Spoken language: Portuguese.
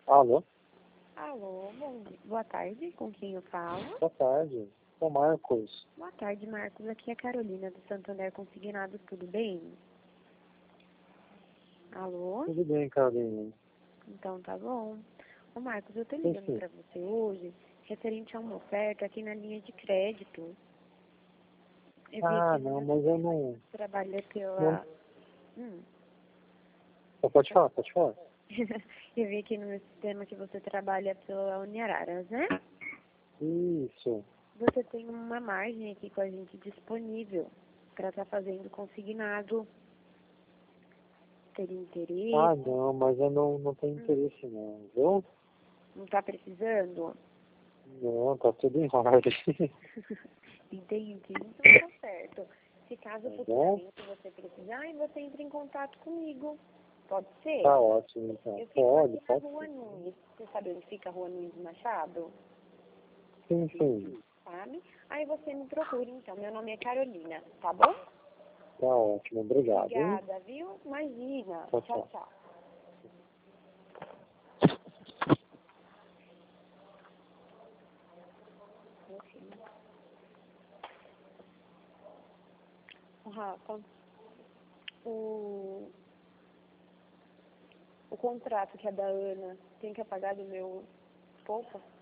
Alô? Alô, boa tarde, com quem eu falo? Boa tarde. Sou Marcos. Boa tarde, Marcos. Aqui é a Carolina do Santander Consignado, tudo bem? Alô? Tudo bem, Carolina? Então tá bom. Ô Marcos, eu tô Sim, ligando sim. pra você hoje referente a uma oferta aqui na linha de crédito. Eu vi Ah, aqui no não, meu mas eu sistema que não... você trabalha não... pela... Hum. Pode falar, pode falar. Eu vi aqui no meu sistema que você trabalha pela Uniararas, né? Isso. Você tem uma margem aqui com a gente disponível para estar fazendo consignado. Teria interesse? Ah, não, mas eu não tenho interesse não, viu? Não está precisando? Não, tá tudo em ordem. Entendi. Então tá certo. Se caso Tá bom? futuramente você precisar, aí você entra em contato comigo. Pode ser? Tá ótimo, então. Eu fico Pode, aqui na pode Rua sim. Nunes. Você sabe onde fica a Rua Nunes Machado? Sim, sim. Sabe? Aí você me procura, então. Meu nome é Carolina, tá bom? Tá ótimo, obrigado, hein? Obrigada, viu? Imagina. Tchau, Tchau, tchau. tchau. Enfim. Rafa, o contrato que é da Ana tem que apagar do meu poupa?